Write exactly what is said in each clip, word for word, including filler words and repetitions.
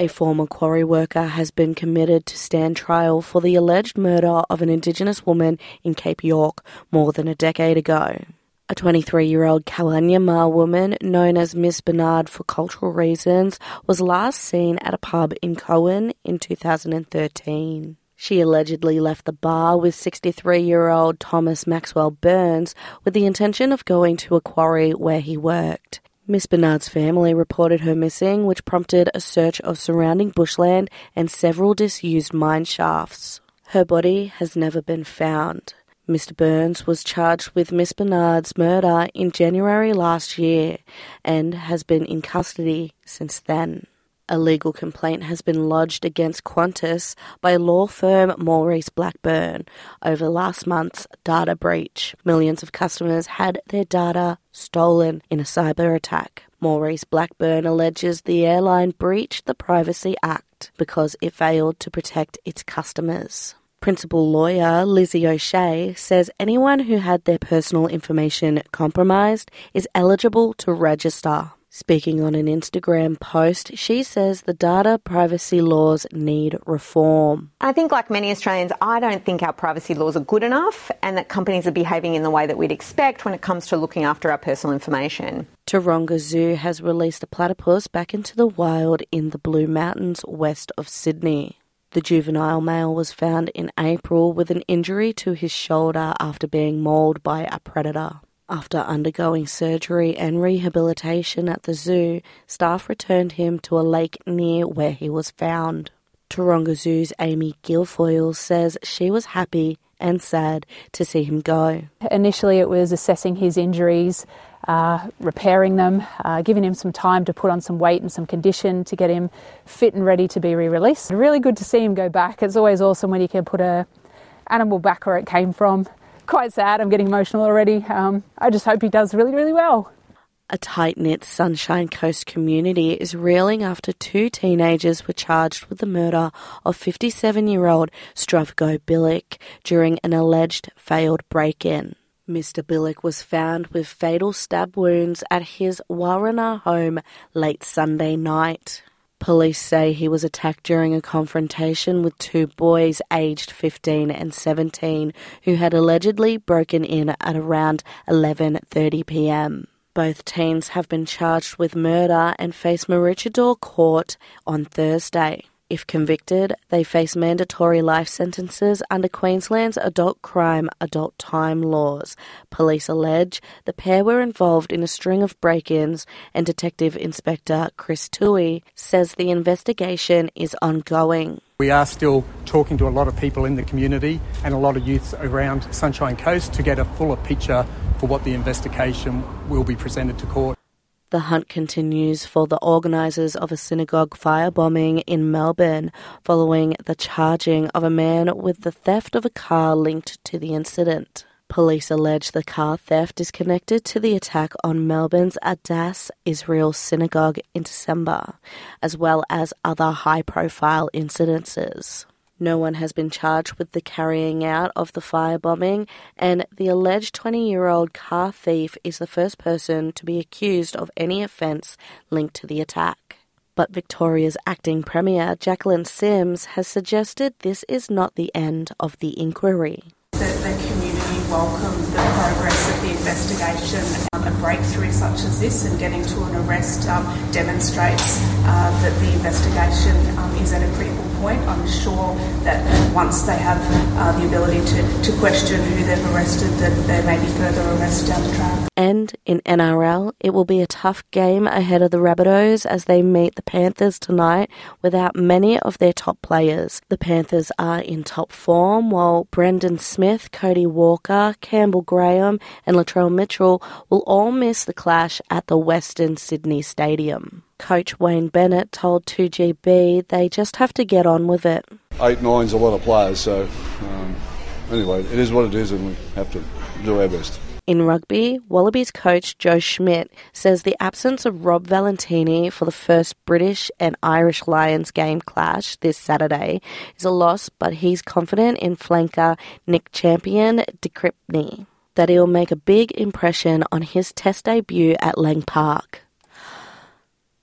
A former quarry worker has been committed to stand trial for the alleged murder of an Indigenous woman in Cape York more than a decade ago. A twenty-three-year-old Kawanyama woman known as Miss Bernard for cultural reasons was last seen at a pub in Cowan in two thousand thirteen. She allegedly left the bar with sixty-three-year-old Thomas Maxwell Burns with the intention of going to a quarry where he worked. Miss Bernard's family reported her missing, which prompted a search of surrounding bushland and several disused mine shafts. Her body has never been found. Mister Burns was charged with Miss Bernard's murder in January last year and has been in custody since then. A legal complaint has been lodged against Qantas by law firm Maurice Blackburn over last month's data breach. Millions of customers had their data stolen in a cyber attack. Maurice Blackburn alleges the airline breached the Privacy Act because it failed to protect its customers. Principal lawyer Lizzie O'Shea says anyone who had their personal information compromised is eligible to register. Speaking on an Instagram post, she says the data privacy laws need reform. I think, like many Australians, I don't think our privacy laws are good enough and that companies are behaving in the way that we'd expect when it comes to looking after our personal information. Taronga Zoo has released a platypus back into the wild in the Blue Mountains west of Sydney. The juvenile male was found in April with an injury to his shoulder after being mauled by a predator. After undergoing surgery and rehabilitation at the zoo, staff returned him to a lake near where he was found. Taronga Zoo's Amy Guilfoyle says she was happy and sad to see him go. Initially it was assessing his injuries, uh, repairing them, uh, giving him some time to put on some weight and some condition to get him fit and ready to be re-released. Really good to see him go back. It's always awesome when you can put a animal back where it came from. Quite sad, I'm getting emotional already. Um, I just hope he does really, really well. A tight-knit Sunshine Coast community is reeling after two teenagers were charged with the murder of fifty-seven-year-old Stravko Bilic during an alleged failed break-in. Mister Bilic was found with fatal stab wounds at his Warrana home late Sunday night. Police say he was attacked during a confrontation with two boys aged fifteen and seventeen who had allegedly broken in at around eleven thirty p m. Both teens have been charged with murder and face Maroochydore Court on Thursday. If convicted, they face mandatory life sentences under Queensland's adult crime, adult time laws. Police allege the pair were involved in a string of break-ins, and Detective Inspector Chris Toohey says the investigation is ongoing. We are still talking to a lot of people in the community and a lot of youths around Sunshine Coast to get a fuller picture for what the investigation will be presented to court. The hunt continues for the organisers of a synagogue firebombing in Melbourne following the charging of a man with the theft of a car linked to the incident. Police allege the car theft is connected to the attack on Melbourne's Adass Israel Synagogue in December, as well as other high-profile incidences. No one has been charged with the carrying out of the firebombing, and the alleged twenty-year-old car thief is the first person to be accused of any offence linked to the attack. But Victoria's acting Premier, Jacqueline Sims, has suggested this is not the end of the inquiry. The, the community welcomed the progress of the investigation. Um, a breakthrough such as this and getting to an arrest um, demonstrates uh, that the investigation um, is at a critical point. I'm sure that once they have uh, the ability to, to question who they've arrested, that there may be further arrests down the track. And in N R L, it will be a tough game ahead of the Rabbitohs as they meet the Panthers tonight without many of their top players. The Panthers are in top form, while Brendan Smith, Cody Walker, Campbell Graham and Latrell Mitchell will all miss the clash at the Western Sydney Stadium. Coach Wayne Bennett told two G B they just have to get on with it. Eight nine's a lot of players, so um, anyway, it is what it is and we have to do our best. In rugby, Wallabies coach Joe Schmidt says the absence of Rob Valentini for the first British and Irish Lions game clash this Saturday is a loss, but he's confident in flanker Nick Champion de Cripney that he'll make a big impression on his test debut at Lang Park.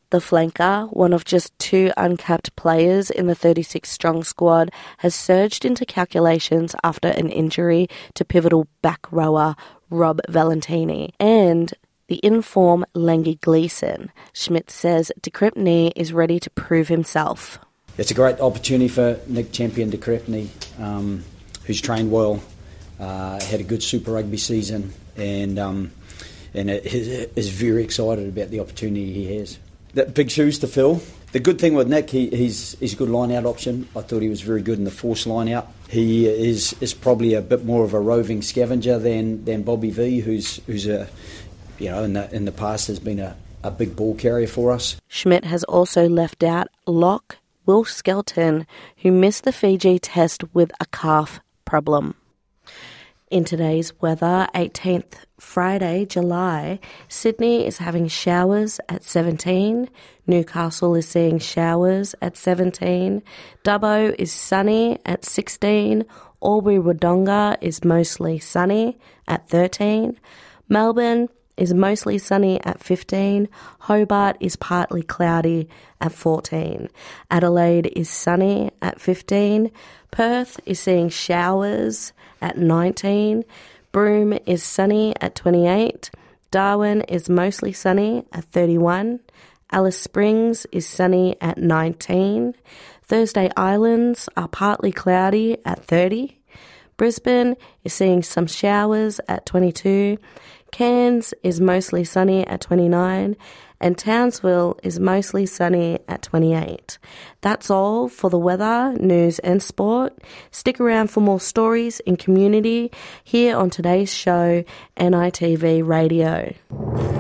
The flanker, one of just two uncapped players in the thirty-six strong squad, has surged into calculations after an injury to pivotal back rower Rob Valentini and the in-form Lengy Gleeson. Schmidt says De Crespigny is ready to prove himself. It's a great opportunity for Nick Champion De Crespigny, um, who's trained well, uh, had a good Super Rugby season, and um, and is very excited about the opportunity he has. That big shoes to fill. The good thing with Nick, he, he's he's a good line-out option. I thought he was very good in the force line-out. He is is probably a bit more of a roving scavenger than, than Bobby V, who's who's a you know in the in the past has been a, a big ball carrier for us. Schmidt has also left out lock Will Skelton, who missed the Fiji test with a calf problem. In today's weather, eighteenth Friday, July, Sydney is having showers at seventeen, Newcastle is seeing showers at seventeen, Dubbo is sunny at sixteen, Albury-Wodonga is mostly sunny at thirteen, Melbourne is mostly sunny at fifteen, Hobart is partly cloudy at fourteen, Adelaide is sunny at fifteen, Perth is seeing showers at nineteen, Broome is sunny at twenty-eight, Darwin is mostly sunny at thirty-one, Alice Springs is sunny at nineteen, Thursday Islands are partly cloudy at thirty, Brisbane is seeing some showers at twenty-two, Cairns is mostly sunny at twenty-nine, and Townsville is mostly sunny at twenty-eight. That's all for the weather, news and sport. Stick around for more stories in community here on today's show, N I T V Radio.